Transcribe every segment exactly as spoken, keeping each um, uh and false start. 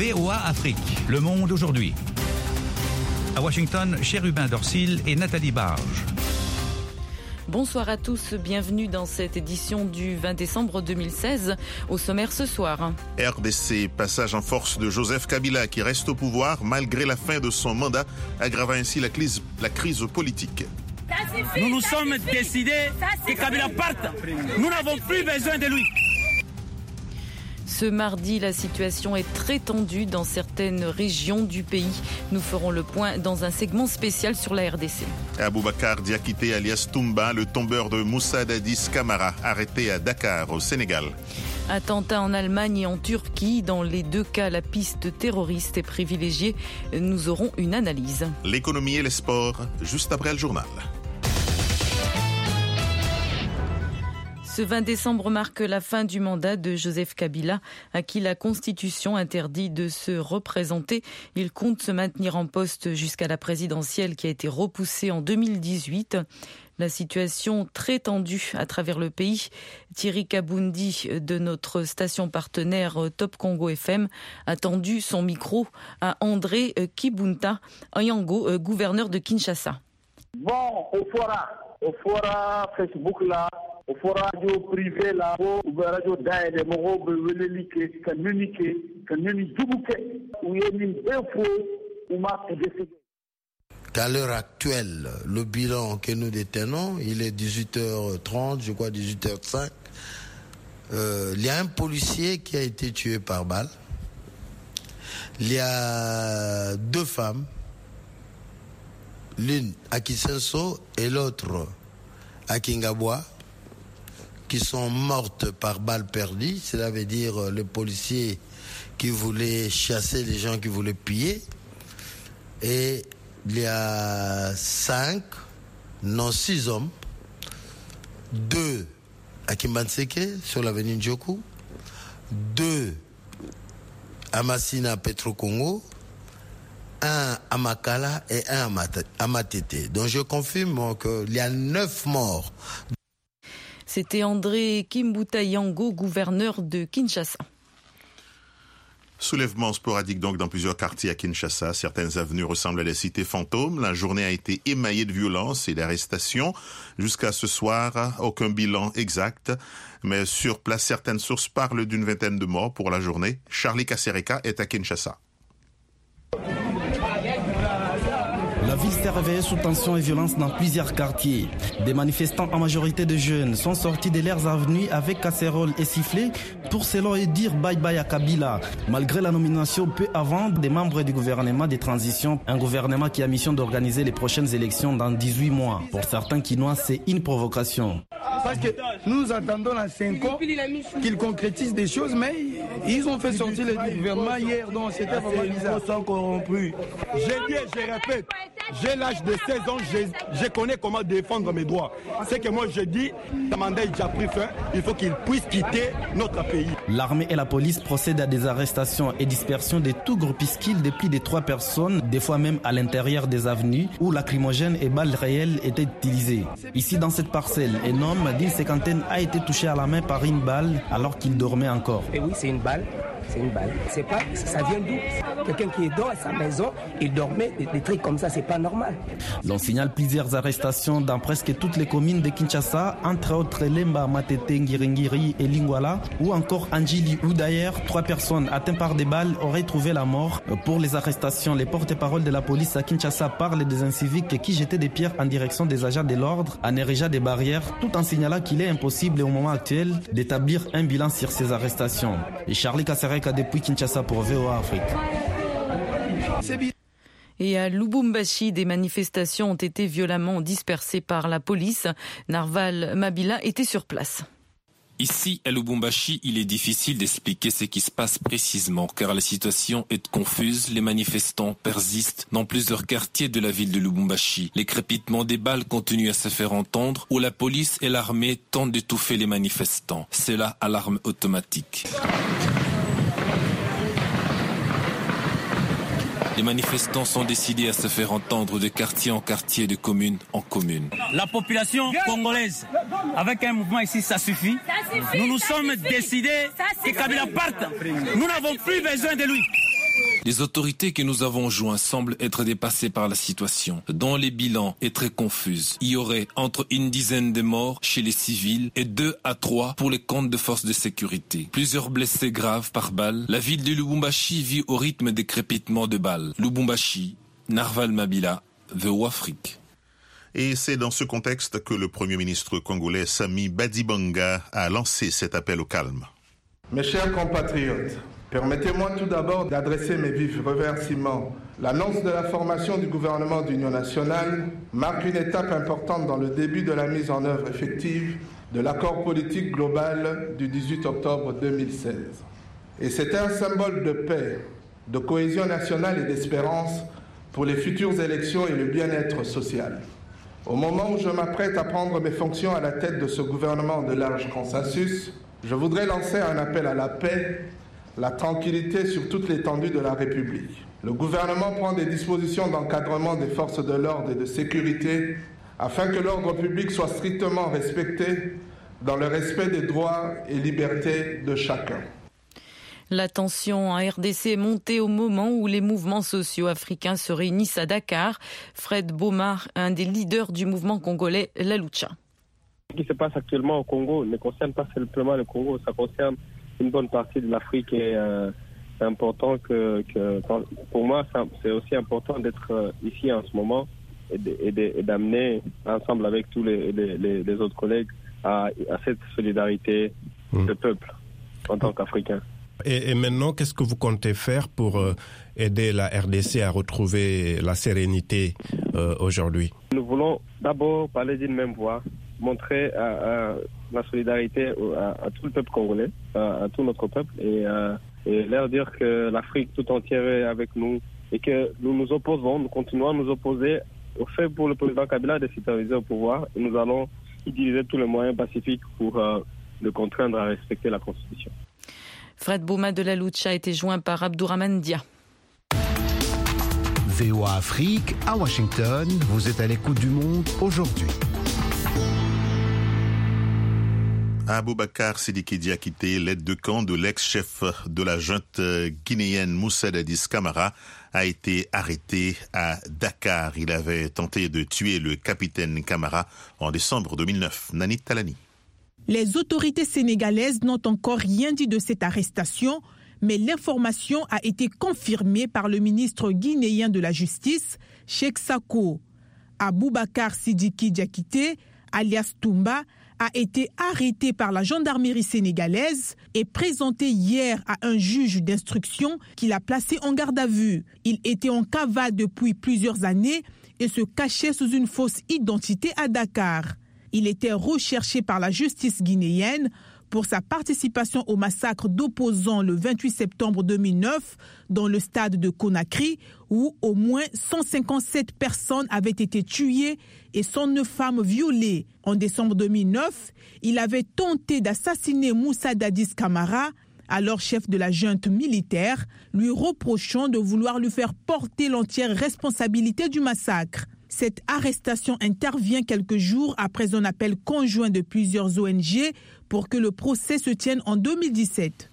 V O A Afrique, Le Monde aujourd'hui. À Washington, Chérubin Dorsil et Nathalie Barge. Bonsoir à tous, bienvenue dans cette édition du vingt décembre deux mille seize. Au sommaire ce soir. R D C, passage en force de Joseph Kabila qui reste au pouvoir malgré la fin de son mandat, aggravant ainsi la crise, la crise politique. Nous nous sommes décidés que Kabila parte. Nous n'avons plus besoin de lui. Ce mardi, la situation est très tendue dans certaines régions du pays. Nous ferons le point dans un segment spécial sur la R D C. Aboubacar Diakité alias Toumba, le tombeur de Moussa Dadis Camara, arrêté à Dakar, au Sénégal. Attentat en Allemagne et en Turquie. Dans les deux cas, la piste terroriste est privilégiée. Nous aurons une analyse. L'économie et les sports, juste après le journal. Ce vingt décembre marque la fin du mandat de Joseph Kabila, à qui la Constitution interdit de se représenter. Il compte se maintenir en poste jusqu'à la présidentielle qui a été repoussée en deux mille dix-huit. La situation très tendue à travers le pays. Thierry Kaboundi de notre station partenaire Top Congo F M a tendu son micro à André Kibunta Anyango, gouverneur de Kinshasa. Bon, au fora, au fora Facebook là, au fora radio privé là, au radio d'aide, mon robe velélike, canonique, canonique dubouke, où il y a une info, où m'a décidé. Qu'à l'heure actuelle, le bilan que nous détenons, il est dix-huit heures trente, je crois dix-huit heures cinq. Euh, il y a un policier qui a été tué par balle. Il y a deux femmes, l'une à Kisenso et l'autre à Kingabwa, qui sont mortes par balle perdue. Cela veut dire le policier qui voulait chasser les gens qui voulaient piller. Et il y a cinq, non six hommes, deux à Kimbanseke, sur l'avenue Ndjoku, deux à Massina Petro-Congo, un à Makala et un à Matete. Donc je confirme qu'il y a neuf morts. C'était André Kimbuta Yango, gouverneur de Kinshasa. Soulèvement sporadique donc dans plusieurs quartiers à Kinshasa. Certaines avenues ressemblent à des cités fantômes. La journée a été émaillée de violence et d'arrestations. Jusqu'à ce soir, aucun bilan exact. Mais sur place, certaines sources parlent d'une vingtaine de morts pour la journée. Charlie Kasereka est à Kinshasa. La ville s'est réveillée sous tension et violence dans plusieurs quartiers. Des manifestants en majorité de jeunes sont sortis de leurs avenues avec casseroles et sifflets pour selon eux dire bye bye à Kabila. Malgré la nomination peu avant des membres du gouvernement de transition, un gouvernement qui a mission d'organiser les prochaines élections dans dix-huit mois. Pour certains Kinois, c'est une provocation. Parce que nous attendons la cinq ans qu'ils concrétisent des choses, mais ils ont fait sortir le gouvernement hier, donc c'était vraiment bizarre. Ils sont corrompus. J'ai dit et je répète, j'ai l'âge de seize ans, je, je connais comment défendre mes droits. C'est que moi je dis, le mandat est déjà pris fin, il faut qu'ils puissent quitter notre pays. L'armée et la police procèdent à des arrestations et dispersions de tout groupuscule de plus de trois personnes, des fois même à l'intérieur des avenues où lacrymogènes et balles réelles étaient utilisées. Ici dans cette parcelle, un homme d'une cinquantaine a été touché à la main par une balle alors qu'il dormait encore. Et oui, c'est une balle. C'est une balle. C'est pas, ça vient d'où? Quelqu'un qui est dans sa maison, il dormait, des, des trucs comme ça, c'est pas normal. L'on signale plusieurs arrestations dans presque toutes les communes de Kinshasa, entre autres Lemba, Matete, Ngiringiri et Lingwala, ou encore Anjili, où d'ailleurs trois personnes atteintes par des balles auraient trouvé la mort. Pour les arrestations, les porte-paroles de la police à Kinshasa parlent des inciviques qui jetaient des pierres en direction des agents de l'ordre, en érigeant des barrières, tout en signalant qu'il est impossible au moment actuel d'établir un bilan sur ces arrestations. Et Charlie Kasereka depuis Kinshasa pour V O A Afrique. Et à Lubumbashi, des manifestations ont été violemment dispersées par la police. Narval Mabila était sur place. Ici, à Lubumbashi, il est difficile d'expliquer ce qui se passe précisément, car la situation est confuse. Les manifestants persistent dans plusieurs quartiers de la ville de Lubumbashi. Les crépitements des balles continuent à se faire entendre, où la police et l'armée tentent d'étouffer les manifestants. C'est là à l'arme automatique. Les manifestants sont décidés à se faire entendre de quartier en quartier, de commune en commune. La population congolaise, avec un mouvement ici, ça suffit. Nous nous sommes décidés que Kabila parte. Nous n'avons plus besoin de lui. Les autorités que nous avons jointes semblent être dépassées par la situation, dont les bilans est très confus. Il y aurait entre une dizaine de morts chez les civils et deux à trois pour les comptes de forces de sécurité. Plusieurs blessés graves par balles. La ville de Lubumbashi vit au rythme des crépitements de balles. Lubumbashi, Narval Mabila, V O Afrique. Et c'est dans ce contexte que le Premier ministre congolais Sami Badibanga a lancé cet appel au calme. Mes chers compatriotes, permettez-moi tout d'abord d'adresser mes vifs remerciements. L'annonce de la formation du gouvernement d'union nationale marque une étape importante dans le début de la mise en œuvre effective de l'accord politique global du dix-huit octobre deux mille seize. Et c'est un symbole de paix, de cohésion nationale et d'espérance pour les futures élections et le bien-être social. Au moment où je m'apprête à prendre mes fonctions à la tête de ce gouvernement de large consensus, je voudrais lancer un appel à la paix, la tranquillité sur toute l'étendue de la République. Le gouvernement prend des dispositions d'encadrement des forces de l'ordre et de sécurité afin que l'ordre public soit strictement respecté dans le respect des droits et libertés de chacun. La tension en R D C est montée au moment où les mouvements sociaux africains se réunissent à Dakar. Fred Bomar, un des leaders du mouvement congolais La Lucha. Ce qui se passe actuellement au Congo ne concerne pas simplement le Congo, ça concerne une bonne partie de l'Afrique et euh, c'est important que, que, pour moi, c'est aussi important d'être ici en ce moment et, de, et, de, et d'amener ensemble avec tous les, les, les autres collègues à, à cette solidarité mmh. de peuple en tant qu'Africain. Et, et maintenant, qu'est-ce que vous comptez faire pour euh, aider la R D C à retrouver la sérénité euh, aujourd'hui? Nous voulons d'abord parler d'une même voix, montrer à, à la solidarité à, à tout le peuple congolais, à, à tout notre peuple, et, euh, et leur dire que l'Afrique tout entière est avec nous et que nous nous opposons, nous continuons à nous opposer au fait pour le président Kabila de s'éterniser au pouvoir et nous allons utiliser tous les moyens pacifiques pour euh, le contraindre à respecter la Constitution. Fred Bouma de La Lucha a été joint par Abdourahmane Dia. V O A Afrique, à Washington, vous êtes à l'écoute du monde aujourd'hui. Aboubacar Sidiki Diakité, l'aide de camp de l'ex-chef de la junte guinéenne Moussa Dadis Camara, a été arrêté à Dakar. Il avait tenté de tuer le capitaine Camara en décembre deux mille neuf. Nani Talani. Les autorités sénégalaises n'ont encore rien dit de cette arrestation, mais l'information a été confirmée par le ministre guinéen de la Justice, Cheikh Sako. Aboubacar Sidiki Diakité, alias Toumba, a été arrêté par la gendarmerie sénégalaise et présenté hier à un juge d'instruction qui l'a placé en garde à vue. Il était en cavale depuis plusieurs années et se cachait sous une fausse identité à Dakar. Il était recherché par la justice guinéenne pour sa participation au massacre d'opposants le vingt-huit septembre deux mille neuf dans le stade de Conakry où au moins cent cinquante-sept personnes avaient été tuées et cent neuf femmes violées. En décembre deux mille neuf, il avait tenté d'assassiner Moussa Dadis Camara, alors chef de la junte militaire, lui reprochant de vouloir lui faire porter l'entière responsabilité du massacre. Cette arrestation intervient quelques jours après un appel conjoint de plusieurs O N G pour que le procès se tienne en deux mille dix-sept.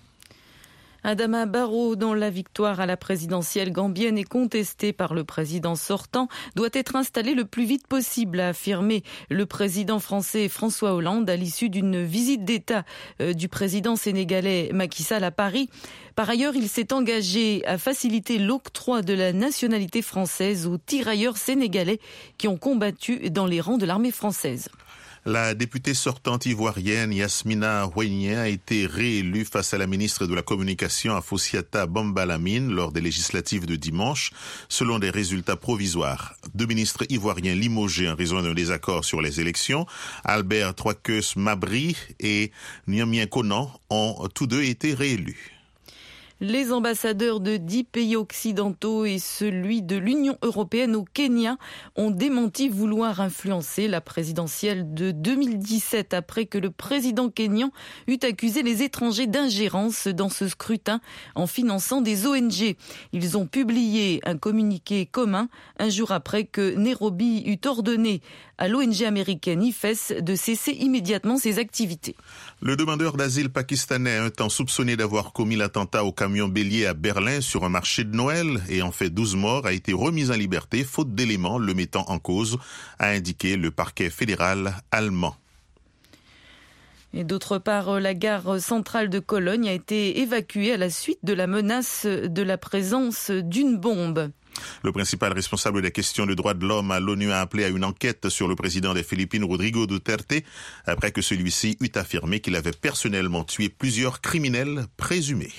Adama Barrow, dont la victoire à la présidentielle gambienne est contestée par le président sortant, doit être installé le plus vite possible, a affirmé le président français François Hollande à l'issue d'une visite d'État du président sénégalais Macky Sall à Paris. Par ailleurs, il s'est engagé à faciliter l'octroi de la nationalité française aux tirailleurs sénégalais qui ont combattu dans les rangs de l'armée française. La députée sortante ivoirienne Yasmina Ouénie a été réélue face à la ministre de la Communication Afoussiata Bamba-Lamine lors des législatives de dimanche, selon des résultats provisoires. Deux ministres ivoiriens limogés en raison d'un désaccord sur les élections, Albert Troikeus Mabry et Niamien Konan, ont tous deux été réélus. Les ambassadeurs de dix pays occidentaux et celui de l'Union européenne au Kenya ont démenti vouloir influencer la présidentielle de deux mille dix-sept après que le président kényan eut accusé les étrangers d'ingérence dans ce scrutin en finançant des O N G. Ils ont publié un communiqué commun un jour après que Nairobi eut ordonné à l'O N G américaine I F E S de cesser immédiatement ses activités. Le demandeur d'asile pakistanais, un temps soupçonné d'avoir commis l'attentat au Cameroun, camion bélier à Berlin sur un marché de Noël et en fait douze morts a été remis en liberté faute d'éléments le mettant en cause, a indiqué le parquet fédéral allemand. Et d'autre part, la gare centrale de Cologne a été évacuée à la suite de la menace de la présence d'une bombe. Le principal responsable des questions de droits de l'homme à l'ONU a appelé à une enquête sur le président des Philippines, Rodrigo Duterte, après que celui-ci eut affirmé qu'il avait personnellement tué plusieurs criminels présumés.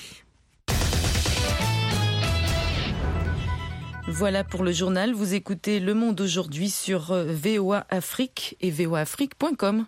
Voilà pour le journal. Vous écoutez Le Monde aujourd'hui sur V O A Afrique et v o a afrique point com.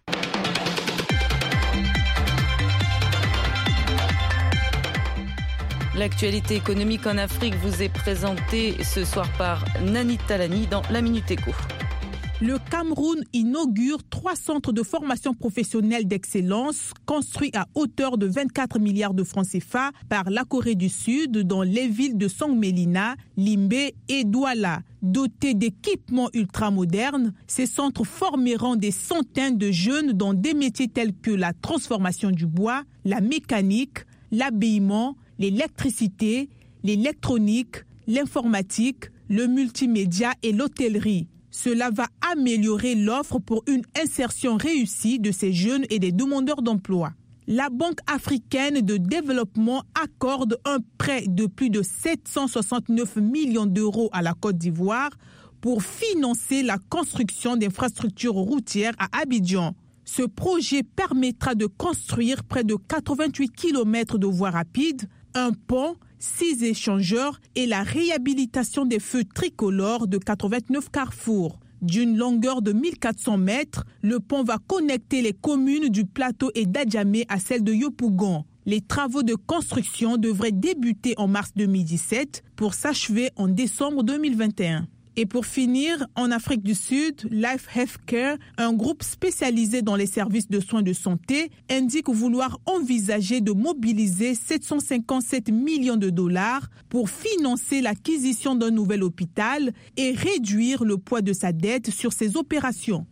L'actualité économique en Afrique vous est présentée ce soir par Nani Talani dans la Minute Éco. Le Cameroun inaugure trois centres de formation professionnelle d'excellence construits à hauteur de vingt-quatre milliards de francs C F A par la Corée du Sud dans les villes de Songmelina, Limbe et Douala. Dotés d'équipements ultramodernes, ces centres formeront des centaines de jeunes dans des métiers tels que la transformation du bois, la mécanique, l'habillement, l'électricité, l'électronique, l'informatique, le multimédia et l'hôtellerie. Cela va améliorer l'offre pour une insertion réussie de ces jeunes et des demandeurs d'emploi. La Banque africaine de développement accorde un prêt de plus de sept cent soixante-neuf millions d'euros à la Côte d'Ivoire pour financer la construction d'infrastructures routières à Abidjan. Ce projet permettra de construire près de quatre-vingt-huit kilomètres de voies rapides, un pont, six échangeurs et la réhabilitation des feux tricolores de quatre-vingt-neuf carrefours. D'une longueur de mille quatre cents mètres, le pont va connecter les communes du Plateau et d'Adjamé à celles de Yopougon. Les travaux de construction devraient débuter en mars deux mille dix-sept pour s'achever en décembre deux mille vingt et un. Et pour finir, en Afrique du Sud, Life Healthcare, un groupe spécialisé dans les services de soins de santé, indique vouloir envisager de mobiliser sept cent cinquante-sept millions de dollars pour financer l'acquisition d'un nouvel hôpital et réduire le poids de sa dette sur ses opérations.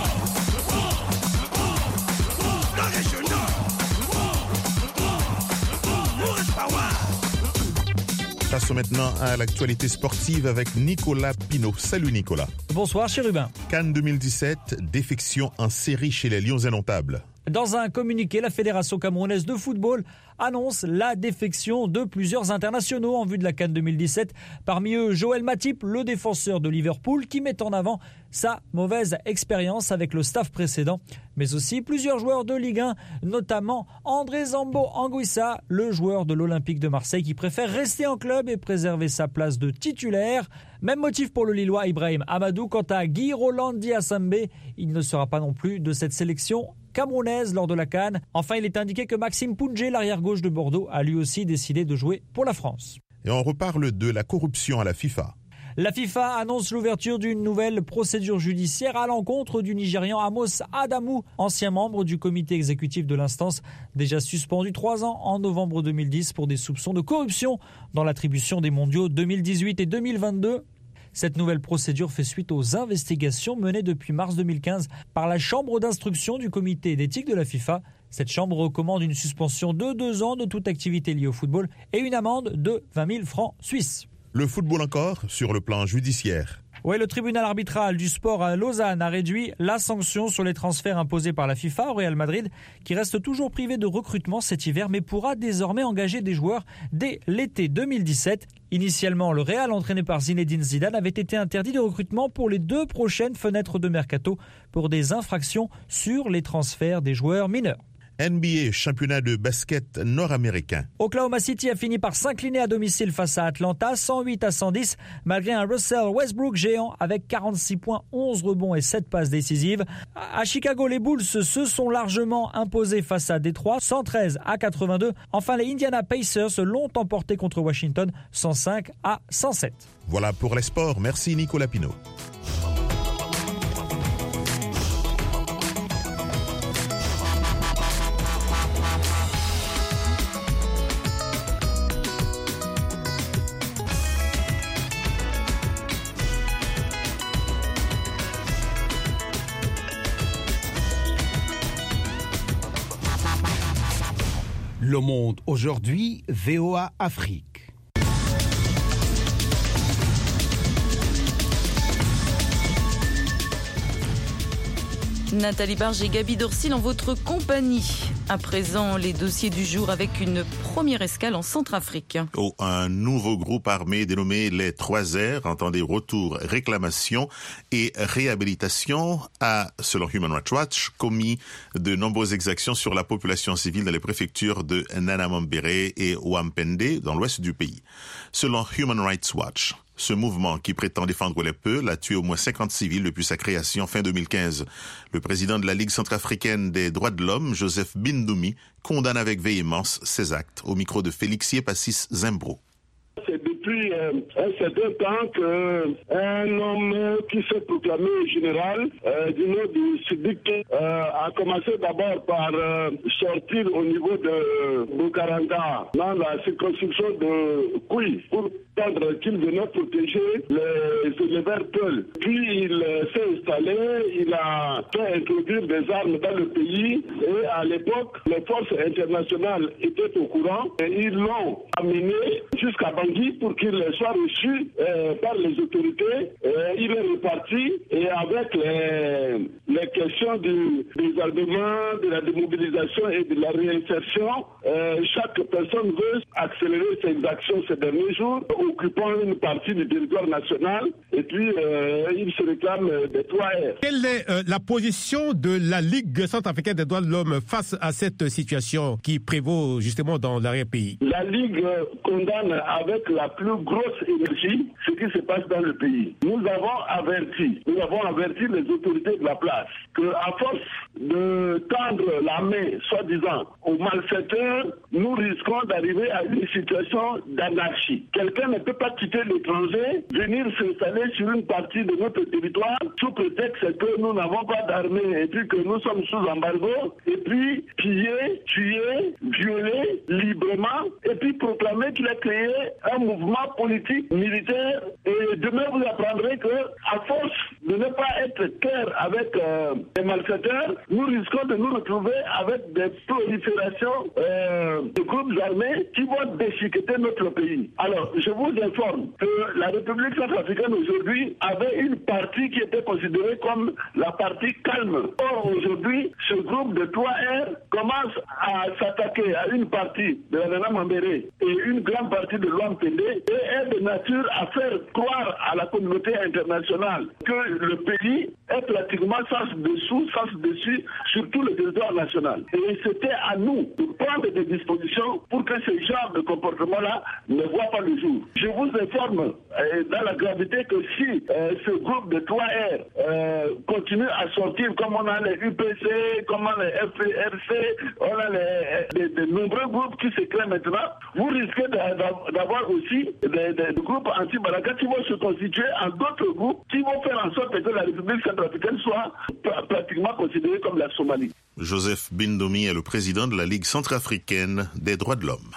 Passons maintenant à l'actualité sportive avec Nicolas Pinault. Salut Nicolas. Bonsoir Chérubin. Cannes deux mille dix-sept, défection en série chez les Lions indomptables. Dans un communiqué, la Fédération camerounaise de football annonce la défection de plusieurs internationaux en vue de la Cannes deux mille dix-sept. Parmi eux, Joël Matip, le défenseur de Liverpool, qui met en avant sa mauvaise expérience avec le staff précédent. Mais aussi plusieurs joueurs de Ligue un, notamment André Zambo Anguissa, le joueur de l'Olympique de Marseille, qui préfère rester en club et préserver sa place de titulaire. Même motif pour le Lillois Ibrahim Amadou. Quant à Guy Roland Diassambe, il ne sera pas non plus de cette sélection camerounaise lors de la CAN. Enfin, il est indiqué que Maxime Pounjé, l'arrière-gauche de Bordeaux, a lui aussi décidé de jouer pour la France. Et on reparle de la corruption à la FIFA. La FIFA annonce l'ouverture d'une nouvelle procédure judiciaire à l'encontre du Nigérian Amos Adamu, ancien membre du comité exécutif de l'instance, déjà suspendu trois ans en novembre deux mille dix pour des soupçons de corruption dans l'attribution des mondiaux deux mille dix-huit et deux mille vingt-deux. Cette nouvelle procédure fait suite aux investigations menées depuis mars deux mille quinze par la chambre d'instruction du comité d'éthique de la FIFA. Cette chambre recommande une suspension de deux ans de toute activité liée au football et une amende de vingt mille francs suisses. Le football encore sur le plan judiciaire. Oui, le tribunal arbitral du sport à Lausanne a réduit la sanction sur les transferts imposés par la FIFA au Real Madrid, qui reste toujours privé de recrutement cet hiver, mais pourra désormais engager des joueurs dès l'été deux mille dix-sept. Initialement, le Real, entraîné par Zinedine Zidane, avait été interdit de recrutement pour les deux prochaines fenêtres de mercato pour des infractions sur les transferts des joueurs mineurs. N B A, championnat de basket nord-américain. Oklahoma City a fini par s'incliner à domicile face à Atlanta, cent huit à cent dix, malgré un Russell Westbrook géant avec quarante-six points, onze rebonds et sept passes décisives. À Chicago, les Bulls se sont largement imposés face à Détroit, cent treize à quatre-vingt-deux. Enfin, les Indiana Pacers l'ont emporté contre Washington, cent cinq à cent sept. Voilà pour les sports. Merci Nicolas Pinault. Le Monde aujourd'hui, V O A Afrique. Nathalie Barge et Gabi Dorsil en votre compagnie. À présent, les dossiers du jour avec une première escale en Centrafrique. Oh, un nouveau groupe armé dénommé les Trois R, entendez retour, réclamation et réhabilitation, a, selon Human Rights Watch, commis de nombreuses exactions sur la population civile dans les préfectures de Nanamambéré et Wampende, dans l'ouest du pays. Selon Human Rights Watch, ce mouvement, qui prétend défendre les peuples, a tué au moins cinquante civils depuis sa création fin deux mille quinze. Le président de la Ligue centrafricaine des droits de l'homme, Joseph Bindoumi, condamne avec véhémence ces actes, au micro de Félixier Passis Zimbro. C'est depuis euh, un certain temps qu'un homme qui s'est proclamé général euh, du nom du Siddiq euh, a commencé d'abord par euh, sortir au niveau de Bukaranga, dans la circonscription de Kouy, pour entendre qu'il venait protéger les éleveurs Peul. Puis il euh, s'est installé, il a fait introduire des armes dans le pays et à l'époque, les forces internationales étaient au courant et ils l'ont amené jusqu'à Bangui pour qu'il soit reçu euh, par les autorités. Euh, il est reparti et avec les, les questions du désarmement, de la démobilisation et de la réinsertion, euh, chaque personne veut accélérer ses actions ces derniers jours, occupant une partie du territoire national et puis euh, il se réclame des Trois R. Quelle est euh, la position de la Ligue centrafricaine des droits de l'homme face à cette situation qui prévaut justement dans l'arrière-pays? La Ligue condamne avec la plus grosse énergie ce qui se passe dans le pays. Nous avons averti, nous avons averti les autorités de la place que à force de tendre la main, soi-disant, aux malfaiteurs, nous risquons d'arriver à une situation d'anarchie. Quelqu'un ne peut pas quitter l'étranger, venir s'installer sur une partie de notre territoire sous prétexte que nous n'avons pas d'armée et puis que nous sommes sous embargo, et puis piller, tuer, violer librement, et puis proclamer qu'il a créé un mouvement politique, militaire, et demain vous apprendrez que à force de ne pas être clair avec euh, les malfaiteurs, nous risquons de nous retrouver avec des proliférations euh, de groupes armés qui vont déchiqueter notre pays. Alors, je vous informe que la République centrafricaine aujourd'hui avait une partie qui était considérée comme la partie calme. Or, aujourd'hui, ce groupe de Trois R commence à s'attaquer à une partie de la Nanamambéré et une grande partie de l'Ouampende et est de nature à faire croire à la communauté internationale que le pays est pratiquement sens dessous, sens dessus sur tout le territoire national. Et c'était à nous de prendre des dispositions pour que ce genre de comportement-là ne voit pas le jour. Je vous informe euh, dans la gravité que si euh, ce groupe de Trois R euh, continue à sortir comme on a les U P C, comme on a les F R C, on a les, de, de nombreux groupes qui se créent maintenant, vous risquez d'avoir aussi des, des groupes anti-Baraka qui vont se constituer en d'autres groupes qui vont faire en sorte que la République centrafricaine soit pr- pratiquement considérée comme la Somalie. Joseph Bindoumi est le président de la Ligue centrafricaine des droits de l'homme.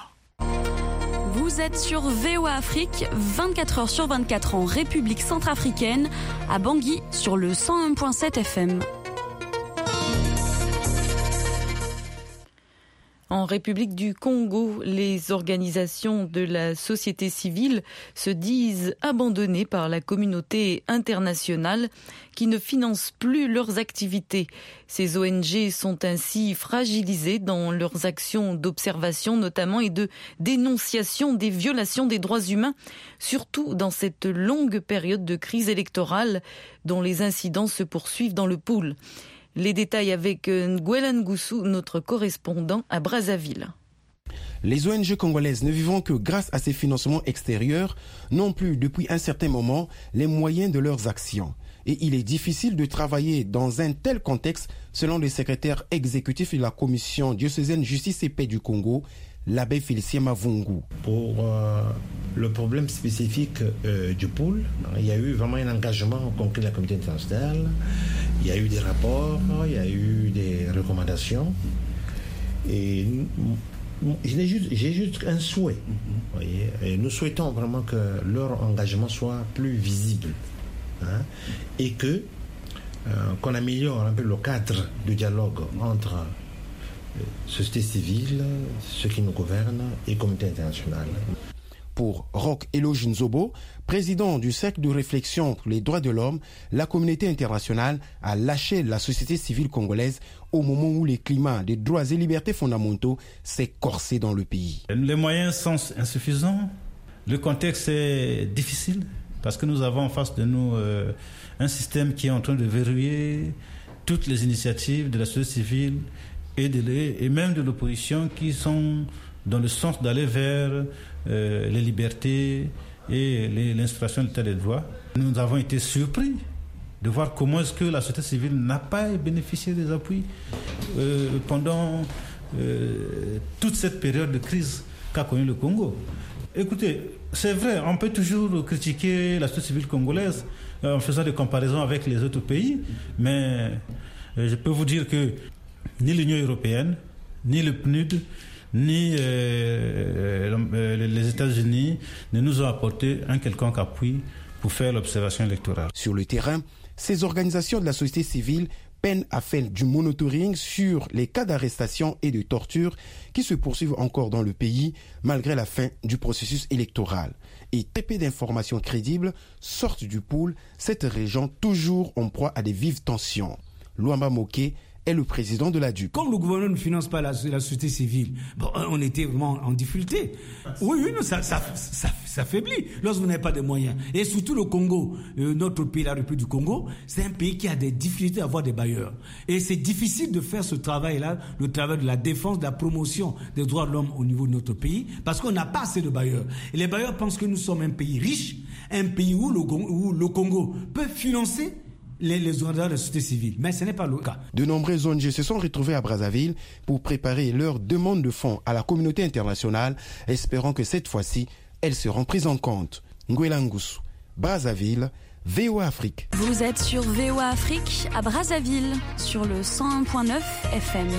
Vous êtes sur V O A Afrique, vingt-quatre heures sur vingt-quatre en République centrafricaine, à Bangui sur le cent un virgule sept F M. En République du Congo, les organisations de la société civile se disent abandonnées par la communauté internationale qui ne finance plus leurs activités. Ces O N G sont ainsi fragilisées dans leurs actions d'observation notamment et de dénonciation des violations des droits humains, surtout dans cette longue période de crise électorale dont les incidents se poursuivent dans le pool. Les détails avec Nguela Ngusu, notre correspondant à Brazzaville. Les O N G congolaises ne vivant que grâce à ces financements extérieurs n'ont plus depuis un certain moment les moyens de leurs actions. Et il est difficile de travailler dans un tel contexte, selon le secrétaire exécutif de la Commission diocésaine Justice et Paix du Congo, l'abbé Félicien Mavungu. Pour euh, le problème spécifique euh, du pôle, il y a eu vraiment un engagement concret de la communauté internationale, il y a eu des rapports, il y a eu des recommandations. Et j'ai juste, j'ai juste un souhait. Vous voyez, et nous souhaitons vraiment que leur engagement soit plus visible. Hein, et que euh, qu'on améliore un peu le cadre de dialogue entre société civile, ceux qui nous gouvernent et communauté internationale. Pour Roch Eloge Nzobo, président du Cercle de réflexion pour les droits de l'homme, la communauté internationale a lâché la société civile congolaise au moment où les climats des droits et libertés fondamentaux s'est corsé dans le pays. Les moyens sont insuffisants, le contexte est difficile parce que nous avons en face de nous euh, un système qui est en train de verrouiller toutes les initiatives de la société civile et, de et même de l'opposition qui sont dans le sens d'aller vers euh, les libertés et les, l'instauration de l'état des droits. Nous avons été surpris de voir comment est-ce que la société civile n'a pas bénéficié des appuis euh, pendant euh, toute cette période de crise qu'a connue le Congo. Écoutez, c'est vrai, on peut toujours critiquer la société civile congolaise euh, en faisant des comparaisons avec les autres pays, mais euh, je peux vous dire que ni l'Union européenne, ni le P N U D, ni euh, euh, les États-Unis ne nous ont apporté un quelconque appui pour faire l'observation électorale. Sur le terrain, ces organisations de la société civile peinent à faire du monitoring sur les cas d'arrestation et de torture qui se poursuivent encore dans le pays malgré la fin du processus électoral. Et très peu d'informations crédibles sortent du pool, cette région toujours en proie à des vives tensions. Luamba Moké est le président de la D U P. Comme le gouvernement ne finance pas la, la société civile, bon, on était vraiment en difficulté. Oui, oui, non, ça, ça, ça, ça faiblit lorsque vous n'avez pas de moyens. Et surtout le Congo, euh, notre pays, la République du Congo, c'est un pays qui a des difficultés à avoir des bailleurs. Et c'est difficile de faire ce travail-là, le travail de la défense, de la promotion des droits de l'homme au niveau de notre pays, parce qu'on n'a pas assez de bailleurs. Et les bailleurs pensent que nous sommes un pays riche, un pays où le, où le Congo peut financer les, les organisations de la société civile. Mais ce n'est pas le cas. De nombreuses O N G se sont retrouvées à Brazzaville pour préparer leur demande de fonds à la communauté internationale, espérant que cette fois-ci, elles seront prises en compte. Nguela Ngusu, Brazzaville, V O A Afrique. Vous êtes sur V O A Afrique à Brazzaville, sur le cent un virgule neuf F M.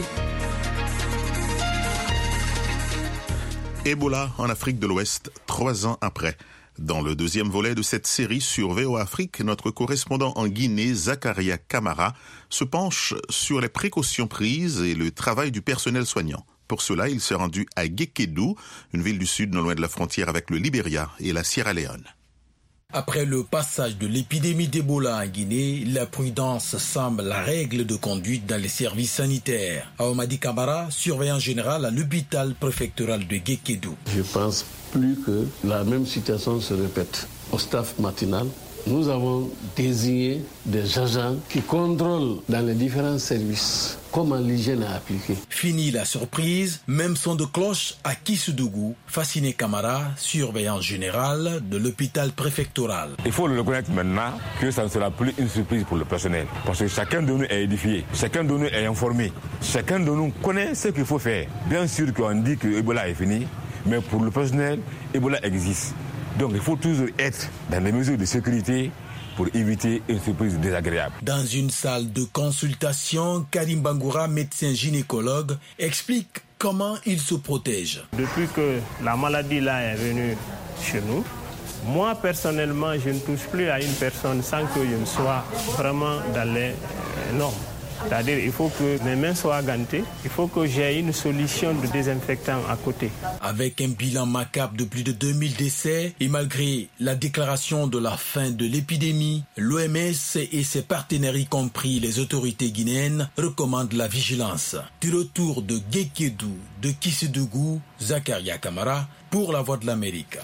Ebola en Afrique de l'Ouest, trois ans après. Dans le deuxième volet de cette série sur V O A Afrique, notre correspondant en Guinée, Zakaria Camara, se penche sur les précautions prises et le travail du personnel soignant. Pour cela, il s'est rendu à Guékédou, une ville du sud non loin de la frontière avec le Libéria et la Sierra Leone. Après le passage de l'épidémie d'Ebola en Guinée, la prudence semble la règle de conduite dans les services sanitaires. Aomadi Kamara, surveillant général à l'hôpital préfectoral de Guékédou. Je pense plus que la même situation se répète. Au staff matinal, nous avons désigné des agents qui contrôlent dans les différents services comment l'hygiène est appliquée. Fini la surprise, même son de cloche à Kissoudou, Fasciné Camara, surveillant général de l'hôpital préfectoral. Il faut le reconnaître maintenant que ça ne sera plus une surprise pour le personnel. Parce que chacun de nous est édifié, chacun de nous est informé, chacun de nous connaît ce qu'il faut faire. Bien sûr qu'on dit que Ebola est fini, mais pour le personnel, Ebola existe. Donc il faut toujours être dans les mesures de sécurité pour éviter une surprise désagréable. Dans une salle de consultation, Karim Bangoura, médecin gynécologue, explique comment il se protège. Depuis que la maladie là est venue chez nous, moi personnellement, je ne touche plus à une personne sans que je ne sois vraiment dans les normes. C'est-à-dire il faut que mes mains soient gantées, il faut que j'ai une solution de désinfectant à côté. Avec un bilan macabre de plus de deux mille décès et malgré la déclaration de la fin de l'épidémie, l'O M S et ses partenaires, y compris les autorités guinéennes, recommandent la vigilance. Du retour de Guékédou, de Kissoudou, Zakaria Camara pour la Voix de l'Amérique.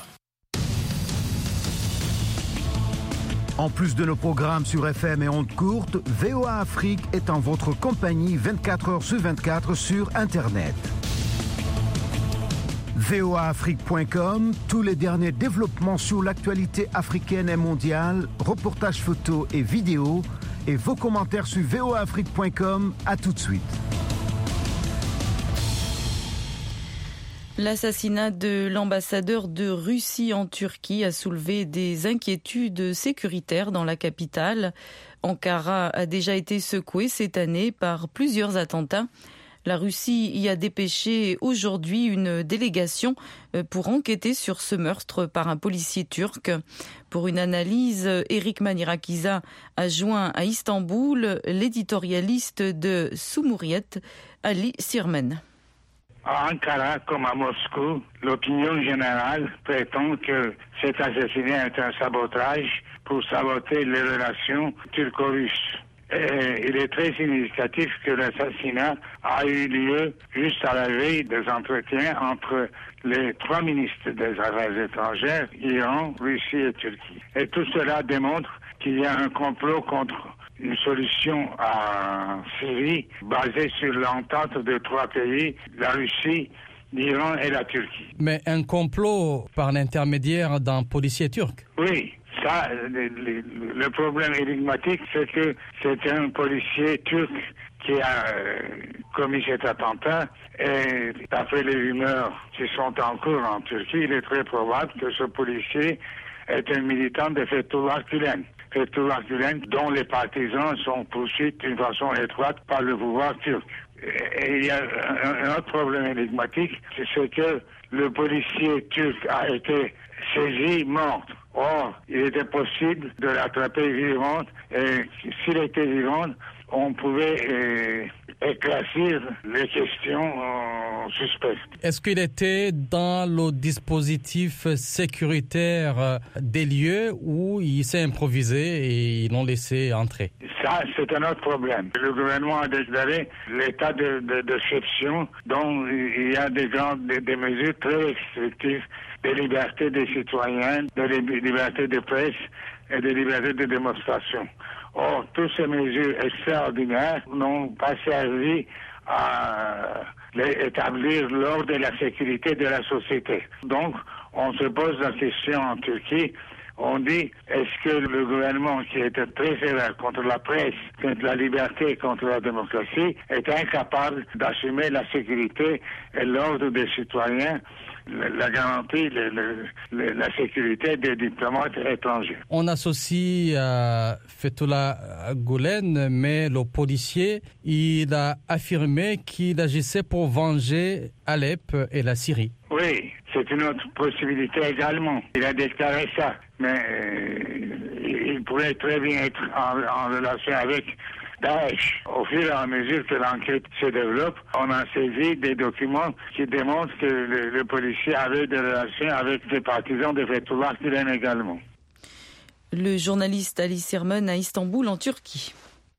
En plus de nos programmes sur F M et ondes courtes, V O A Afrique est en votre compagnie vingt-quatre heures sur vingt-quatre sur Internet. V O A Afrique point com, tous les derniers développements sur l'actualité africaine et mondiale, reportages photos et vidéos, et vos commentaires sur V O A Afrique point com. À tout de suite. L'assassinat de l'ambassadeur de Russie en Turquie a soulevé des inquiétudes sécuritaires dans la capitale. Ankara a déjà été secouée cette année par plusieurs attentats. La Russie y a dépêché aujourd'hui une délégation pour enquêter sur ce meurtre par un policier turc. Pour une analyse, Eric Manirakiza a joint à Istanbul l'éditorialiste de Cumhuriyet, Ali Sirmen. À Ankara comme à Moscou, l'opinion générale prétend que cet assassinat est un sabotage pour saboter les relations turco-russes. Et il est très significatif que l'assassinat a eu lieu juste à la veille des entretiens entre les trois ministres des Affaires étrangères, Iran, Russie et Turquie. Et tout cela démontre qu'il y a un complot contre une solution à Syrie basée sur l'entente de trois pays, la Russie, l'Iran et la Turquie. Mais un complot par l'intermédiaire d'un policier turc? Oui. Ça, le, le, le problème énigmatique, c'est que c'est un policier turc qui a euh, commis cet attentat. Et d'après les rumeurs qui sont en cours en Turquie, il est très probable que ce policier est un militant de Fethullah Gülen. Fethullah Gülen, dont les partisans sont poursuivis d'une façon étroite par le pouvoir turc. Et il y a un, un autre problème énigmatique, c'est que le policier turc a été saisi mort. Or, il était possible de l'attraper vivante, et s'il était vivant, on pouvait euh, éclaircir les questions euh, suspectes. Est-ce qu'il était dans le dispositif sécuritaire des lieux où il s'est improvisé et ils l'ont laissé entrer? Ça, c'est un autre problème. Le gouvernement a déclaré l'état de, de, d'exception, dont il y a des, grandes, des, des mesures très restrictives des libertés des citoyens, de liberté de presse et de liberté de démonstration. Or, toutes ces mesures extraordinaires n'ont pas servi à établir l'ordre et la sécurité de la société. Donc, on se pose la question en Turquie, on dit, est-ce que le gouvernement qui était très sévère contre la presse, contre la liberté, contre la démocratie, est incapable d'assumer la sécurité et l'ordre des citoyens, la garantie, le, le, le, la sécurité des diplomates étrangers. On associe euh, Fethullah Gülen, mais le policier, il a affirmé qu'il agissait pour venger Alep et la Syrie. Oui, c'est une autre possibilité également. Il a déclaré ça, mais euh, il pourrait très bien être en, en relation avec Daesh. Au fur et à mesure que l'enquête se développe, on a saisi des documents qui démontrent que le, le policier avait des relations avec des partisans de Fethullah Gülen également. Le journaliste Ali Sirmen à Istanbul, en Turquie.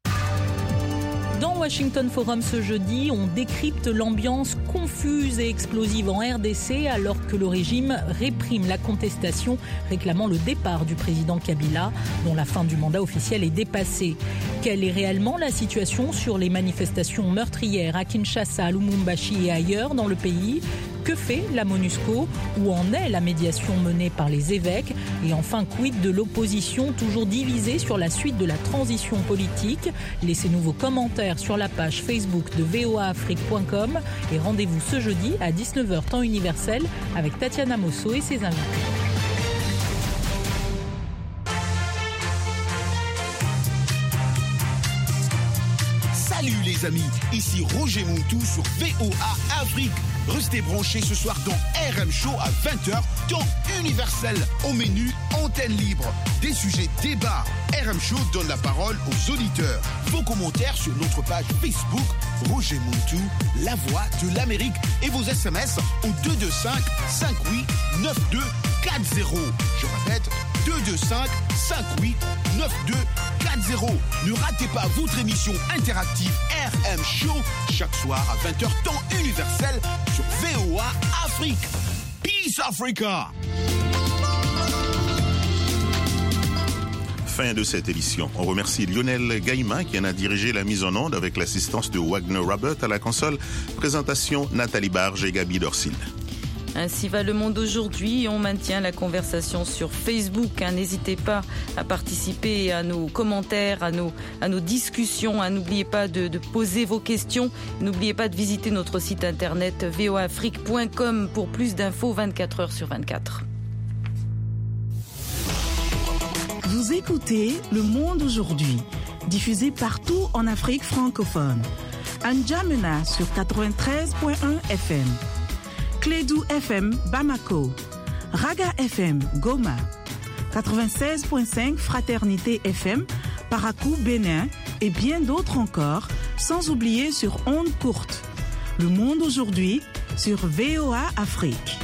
Dans Washington Forum ce jeudi, on décrypte l'ambiance confuse et explosive en R D C alors que le régime réprime la contestation réclamant le départ du président Kabila, dont la fin du mandat officiel est dépassée. Quelle est réellement la situation sur les manifestations meurtrières à Kinshasa, à Lubumbashi et ailleurs dans le pays ? Que fait la MONUSCO ? Où en est la médiation menée par les évêques ? Et enfin, quid de l'opposition toujours divisée sur la suite de la transition politique ? Laissez-nous vos commentaires sur la page Facebook de v o a afrique point com et rendez-vous ce jeudi à dix-neuf heures temps universel avec Tatiana Mosso et ses invités. Salut les amis, ici Roger Muntu sur V O A Afrique. Restez branchés ce soir dans R M Show à vingt heures, temps universel. Au menu, antenne libre, des sujets débats. R M Show donne la parole aux auditeurs. Vos commentaires sur notre page Facebook, Roger Muntu, la voix de l'Amérique. Et vos S M S au deux deux cinq, cinq huit, neuf deux quatre zéro. Je répète, deux deux cinq, cinq huit, neuf deux quatre zéro. Ne ratez pas votre émission interactive R M Show chaque soir à vingt heures, temps universel sur V O A Afrique. Peace Africa! Fin de cette édition. On remercie Lionel Gaïma qui en a dirigé la mise en onde avec l'assistance de Wagner Robert à la console. Présentation Nathalie Barge et Gabi Dorsil. Ainsi va le monde aujourd'hui. On maintient la conversation sur Facebook. Hein. N'hésitez pas à participer à nos commentaires, à nos, à nos discussions. Hein. N'oubliez pas de, de poser vos questions. N'oubliez pas de visiter notre site internet v o a afrique point com pour plus d'infos vingt-quatre heures sur vingt-quatre. Vous écoutez Le Monde aujourd'hui, diffusé partout en Afrique francophone. N'Djamena sur quatre-vingt-treize point un F M, Clédou F M Bamako, Raga F M Goma, quatre-vingt-seize point cinq Fraternité F M Parakou Bénin et bien d'autres encore, sans oublier sur ondes courtes. Le monde aujourd'hui sur V O A Afrique.